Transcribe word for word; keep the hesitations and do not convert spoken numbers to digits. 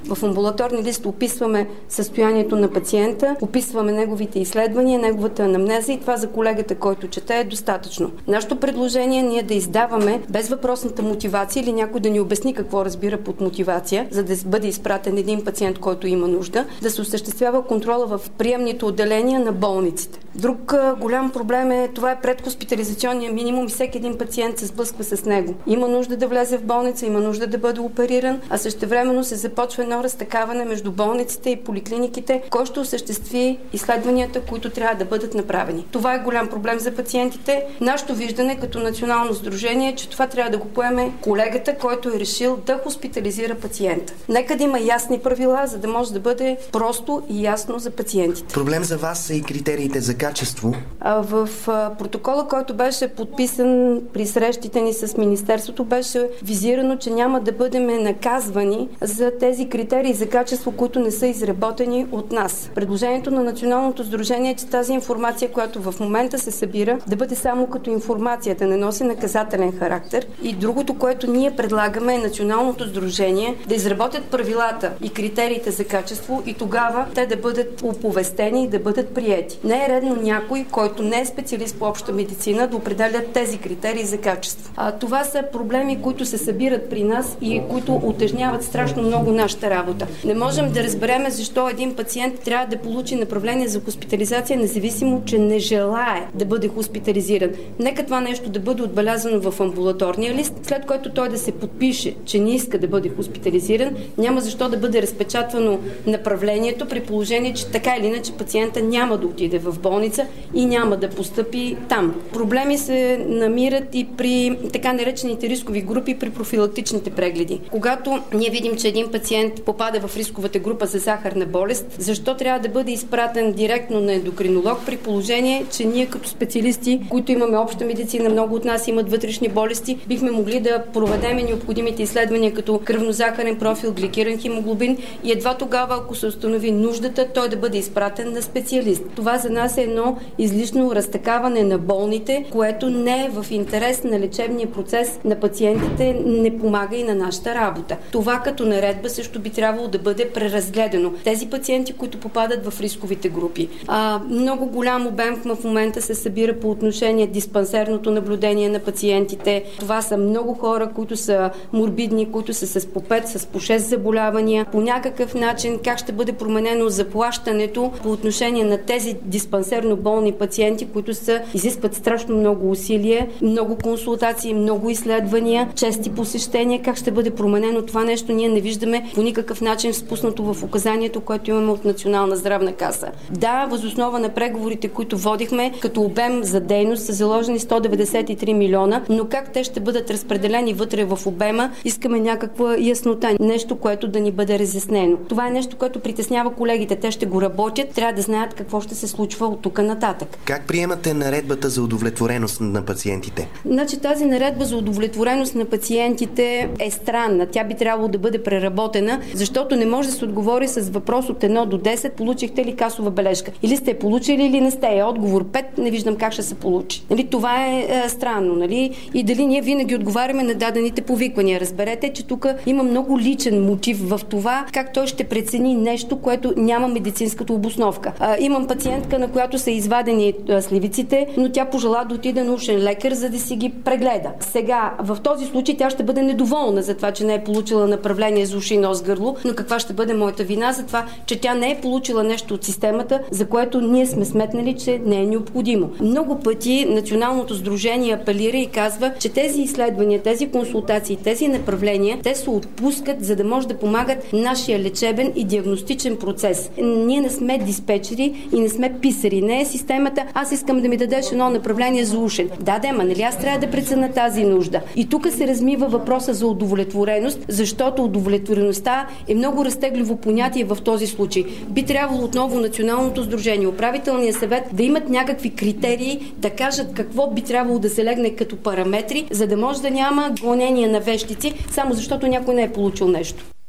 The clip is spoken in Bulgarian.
В амбулаторния лист описваме състоянието на пациента, описваме неговите изследвания, неговата анамнеза и това за колегата, който чете, е достатъчно. Нашето предложение е ние да издаваме без въпросната мотивация или някой да ни обясни какво разбира под мотивация, за да бъде изпратен един пациент, който има нужда, да се осъществява контрола в приемните отделения на болниците. Друг а, голям проблем е, това е предхоспитализационния минимум и всеки един пациент се сблъсква с него. Има нужда да влезе в болница, има нужда да бъде опериран, а същевременно се започва едно разтакаване между болниците и поликлиниките, кой ще осъществи изследванията, които трябва да бъдат направени. Това е голям проблем за пациентите. Нашето виждане като национално сдружение е, че това трябва да го поеме колегата, който е решил да хоспитализира пациента. Нека да има ясни правила, за да може да бъде просто и ясно за пациентите. Проблем за вас са и критериите за качество. В протокола, който беше подписан при срещите ни с Министерството, беше визирано, че няма да бъдем наказвани за тези критерии за качество, които не са изработени от нас. Предложението на Националното сдружение е, че тази информация, която в момента се събира, да бъде само като информация, да не носи наказателен характер. И другото, което ние предлагаме, е Националното сдружение да изработят правилата и критериите за качество и тогава те да бъдат оповестени и да бъдат приети. Не е редно някой, който не е специалист по обща медицина, да определя тези критерии за качество. А, това са проблеми, които се събират при нас и които утежняват страшно много нашата работа. Не можем да разбереме защо един пациент трябва да получи направление за хоспитализация, независимо, че не желае да бъде хоспитализиран. Нека това нещо да бъде отбелязано в амбулаторния лист, след което той да се подпише, че не иска да бъде хоспитализиран. Няма защо да бъде разпечатвано направлението, при положение, че така или иначе пациента няма да отиде в болница и няма да постъпи там. Проблеми се намират и при така наречените рискови групи, при профилактичните прегледи. Когато ние видим, че един пациент попада в рисковата група за захарна болест, защо трябва да бъде изпратен директно на ендокринолог, при положение, че ние като специалисти, които имаме обща медицина, много от нас имат вътрешни болести, бихме могли да проведем необходимите изследвания като кръвнозахарен профил, гликиран хемоглобин и едва тогава, ако се установи нуждата, той да бъде изпратен на специалист. Това за нас е едно излишно разтакаване на болните, което не е в интерес на лечебния процес на пациентите, не помага и на нашата работа. Това като наредба също би трябвало да бъде преразгледано. Тези пациенти, които попадат в рисковите групи. А, много голям обем в момента се събира по отношение диспансерното наблюдение на пациентите. Това са много хора, които са морбидни, които са с по пет, с по шест заболявания. По някакъв начин как ще бъде променено заплащането по отношение на тези диспансерно болни пациенти, които са, изискват страшно много усилия, много консултации, много изследвания, чести посещения. Как ще бъде променено това нещо, ние не виждаме по никакъв начин спуснато в указанието, което имаме от Национална здравна каса. Да, въз основа на преговорите, които водихме, като обем за дейност са заложени сто деветдесет и три милиона, но как те ще бъдат разпределени вътре в обема, искаме някаква яснота, нещо, което да ни бъде разяснено. Това е нещо, което притеснява колегите. Те ще го работят, трябва да знаят какво ще се случва от тук нататък. Как приемате наредбата за удовлетвореност на пациентите? Значи тази наредба за удовлетвореност на пациентите е странна. Тя би трябвало да бъде преработена, защото не може да се отговори с въпрос от едно до десет, получихте ли касова бележка. Или сте получили, или не сте. Отговор пет, не виждам как ще се получи. Нали, това е, е странно. Нали? И дали ние винаги отговаряме на дадените повиквания. Разберете, че тук има много личен мотив в това, как той ще прецени нещо, което няма медицинската обосновка. А, имам пациентка, на която са извадени а, сливиците, но тя пожела да отиде на ушен лекар, за да си ги прегледа. Сега, в този случай тя ще бъде недоволна за това, че не е получила направление за уши, нос, гърло, но каква ще бъде моята вина за това, че тя не е получила нещо от системата, за което ние сме сметнали, че не е необходимо. Много пъти Националното сдружение апелира и казва, че тези изследвания, тези консултации, тези направления, те се отпускат, за да може да помагат нашия лечебен и диагностичен процес. Ние не сме диспетчери и не сме писари. Не е системата, аз искам да ми дадеш едно направление за ушен. Да, да, ма нали аз трябва да преценя тази нужда. И тук се размива въпроса за удовлетвореност, защото удовлетвореността е много разтегливо понятие в този случай. Би трябвало отново Националното сдружение, управителния съвет да имат някакви критерии, да кажат какво би трябвало да се легне като параметри, за да може да няма гонение на вещици, само защото някой не е получил нещо.